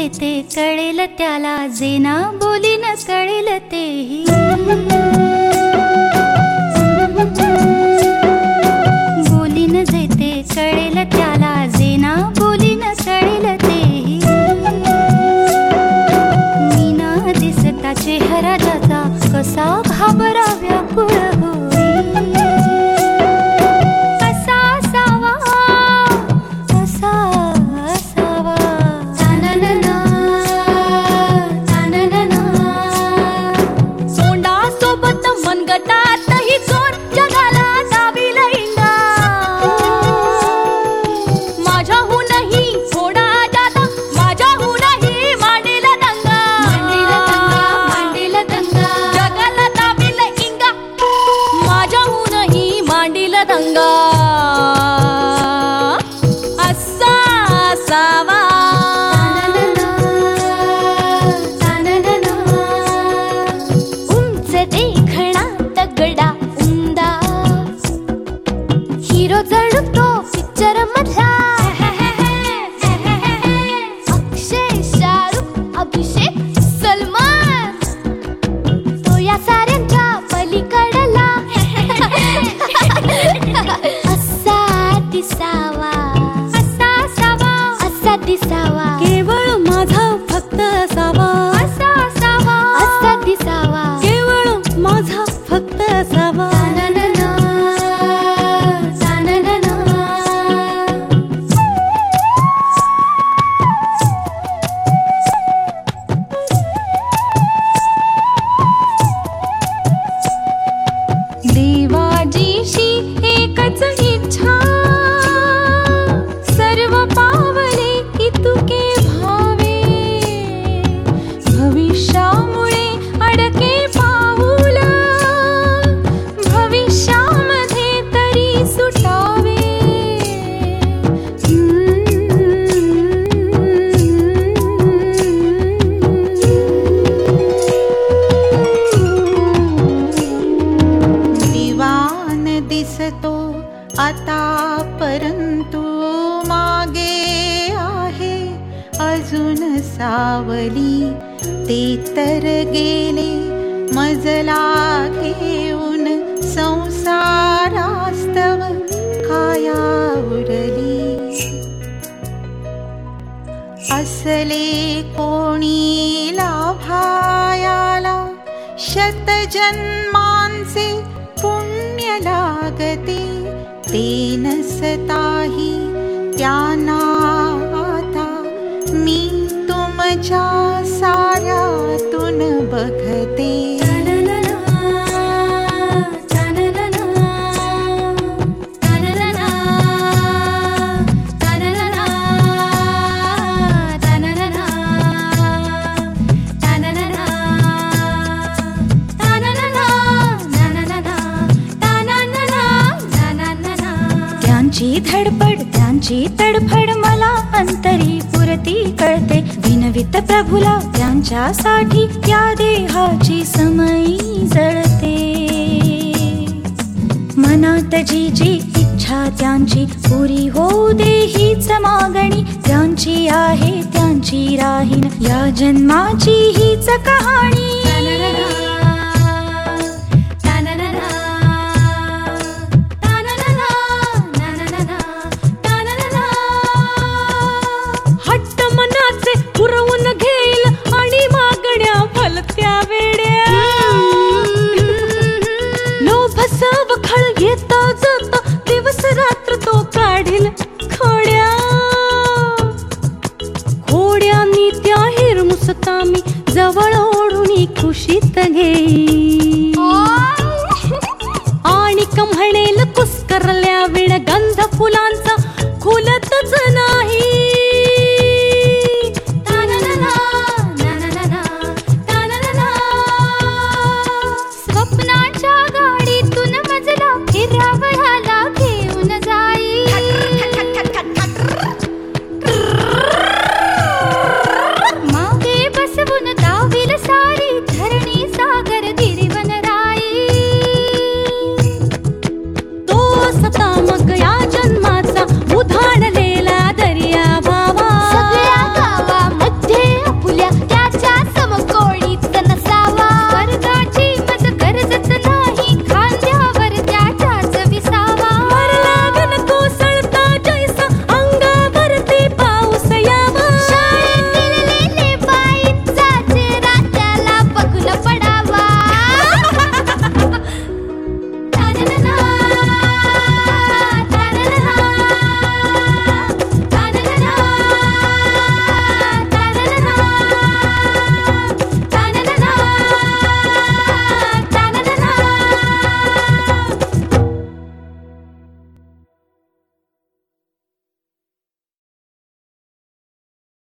जेते कळेल त्याला, जे ना बोलीन कळेल तेही. बोलीन जेते कळेल त्याला, जे ना बोलीन कळेल तेही. मी ना दिसता चेहरा जाता, कसा घाबरा व्याकुळ होई. असा असावा, असा असावा. ताननना, ताननना. सोंडासोबत मनगटातही चोर जगाला दाबील इंगा. माझ्याहूनही थोडा जादा, माझ्याहूनही मांडील दंगा. मांडील दंगा, जगाला दाबील इंगा, माझ्याहूनही मांडील दंगा. असा असावा. उंच देखणा तगडा उंदा, हिरो जळतो पिक्चर मधला. अक्षय, शाहरुख, अभिषेक, सलमान, तो या साऱ्यांच्या पलीकडला. असा दिसावा, असा असावा, असा दिसावा. केवळ माझा फक्त असावा, असा असावा, असा दिसावा. केवळ माझा फक्त असावा. ताननना, ताननना. देवाजीशी एकच इच्छा, सर्व पावले इतुके भावे. भविष्यामुळे अडके पाऊल, भविष्यामध्ये तरी सुटावे. दिवान दिसतो आता, परंतु मागे आहे अजून सावली. ते तर गेले मजला घेऊन, संसारास्तव काया उरली. असले कोणी लाभायाला, शतजन्मांचे पुण्य लागते. ते नसताही त्यांना आता, मी तुमच्या साऱ्यातून बघते. त्यांची धडपड, त्यांची तडफड मला अंतरी पुरती कळते. विनवित प्रभुला त्यांच्यासाठी या देहाची समयी जळते. मनात जी जी इच्छा त्यांची पुरी होऊ दे, हीच मागणी त्यांची आहे, त्यांची राहीन या जन्माची हीच कहाणी. हट्ट मनाचे पुरवून घेईल आणि मागण्या भलत्या वेड्या. लोभ सवखळ येता जाता, दिवस रात्र तो काढील खोड्या. खोड्यांनी त्या हिरमुसता मी जवळ ओढून खुशीत घेई. आणि म्हणेल कुस्करल्या विण गंध फुलांचा खुलतच ना.